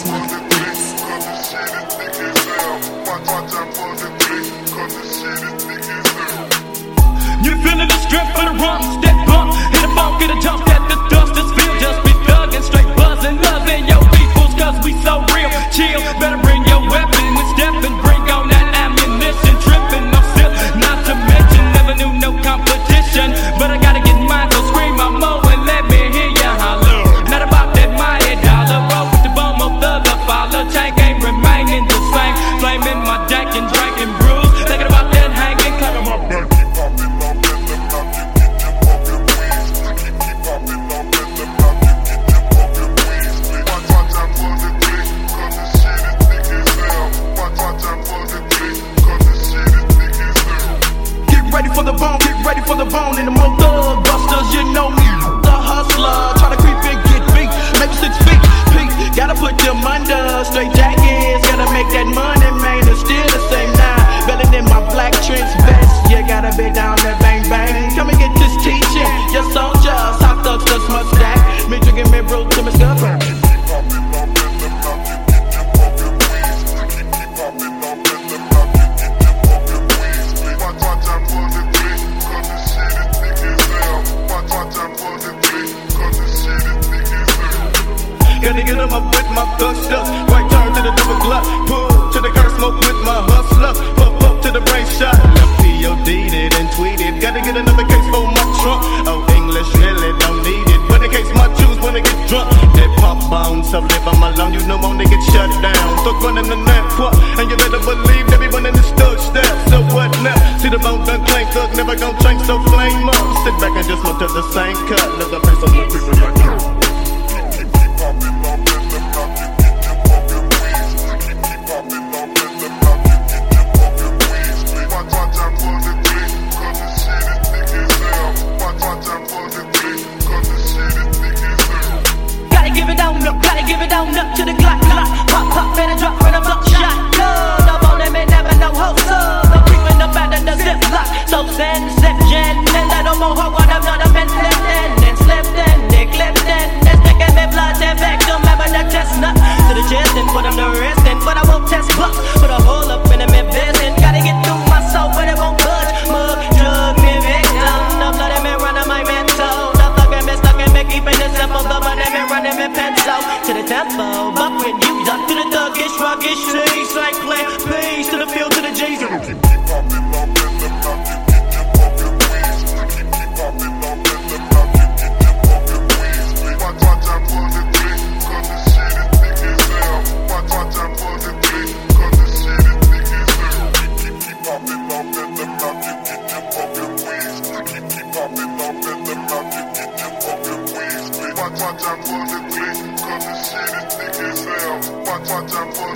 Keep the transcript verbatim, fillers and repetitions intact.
You feeling the strength for the rum, step bump, hit a bump, get a jump at the dust. This feel just be thuggin', straight buzzin', loving your peoples, cause we so real. Chill, better bring your weapon and step and bring on that ammunition. Trippin', no sip, not to mention, never knew no competition. But I gotta get mine, so scream my mo and let me hear ya holler. Not about that money dollar, roll with the bum of thugger follow. Tank ain't remaining the same, flaming my dank and drinking brews. Thinking about that hanging, clapping my back. Ready for the bone, get ready for the bone. And the more thug busters, you know me, the hustler. Try to creep and get beat, maybe six feet, peak. Gotta put them under, straight jackets. Gotta make that money, man, it's still the same now. Belling in my black trench vest, you gotta be down that bang bang. Come and get this teaching, your soldiers, hot thugs just must stack. Me drinking me brew to my skull. Gotta get him up with my thug stuff. Right turn to the double glut. Pull to the curse, smoke with my hustler. Puff up to the brain shot. Left P O D'd it and tweeted. Gotta get another case for my trunk. Oh, English really don't need it. But in case my juice wanna get drunk. That pop bound, so live on my lung. You know when they get shut down. Thug running the network. And you better believe everyone in this thug step. So what now? See the bone done clank. Thug never gon' change, so flame up. Sit back and just look to the same cut. Let the face on the people like you. Give it down up to the clock, clock. Pop, pop, and a drop when a block shot. Good, up on them and never know hope. So, the creeping up out of the zip lock. So, send, zip, gen, and I don't know how what I'm not a man left in. And slipped in, they clipped in. That's making me blood and back. Don't remember the chestnut to the chest and put them to rest in. But I won't test bucks. Put a hole up in them and business. Gotta get through my soul, but it won't budge. Mug, drug, me, victim. The blood and me running my mental. The thug and me stuck and me keeping it simple. The blood and me running me pencil. To the tempo, buck when you duck to the thuggish, ruggish, cheese like play, peace to the field, to the G's. Keep poppin' up in the mouth, you get your fucking weeds. Keep poppin' up in the mouth, you get your fucking weeds. Watch, watch out for the dick, cause the shit is thick as hell. Watch, watch out for the dick, cause the shit is thick as hell. Keep, keep poppin' up in the mouth, you get your fucking weeds. Keep, keep poppin' up in the mouth, you get your fucking weeds. Watch, watch out for the dick. Shit is thick as hell. Watch, watch out for